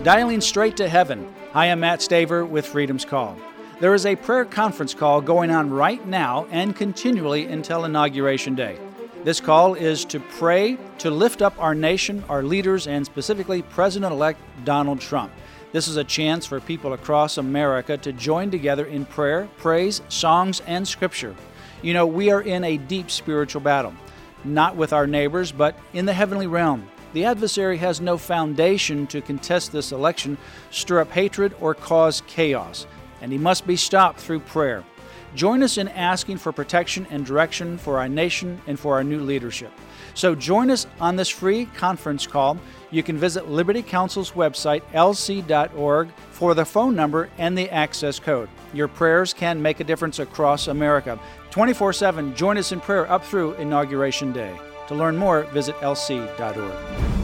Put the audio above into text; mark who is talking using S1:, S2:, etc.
S1: Dialing straight to heaven. Hi, I'm Matt Staver with Freedom's Call. There is a prayer conference call going on right now and continually until Inauguration Day. This call is to pray to lift up our nation, our leaders, and specifically President-elect Donald Trump. This is a chance for people across America to join together in prayer, praise, songs, and scripture. You know, we are in a deep spiritual battle, not with our neighbors, but in the heavenly realm. The adversary has no foundation to contest this election, stir up hatred, or cause chaos, and he must be stopped through prayer. Join us in asking for protection and direction for our nation and for our new leadership. So join us on this free conference call. You can visit Liberty Council's website, lc.org, for the phone number and the access code. Your prayers can make a difference across America. 24/7, join us in prayer up through Inauguration Day. To learn more, visit lc.org.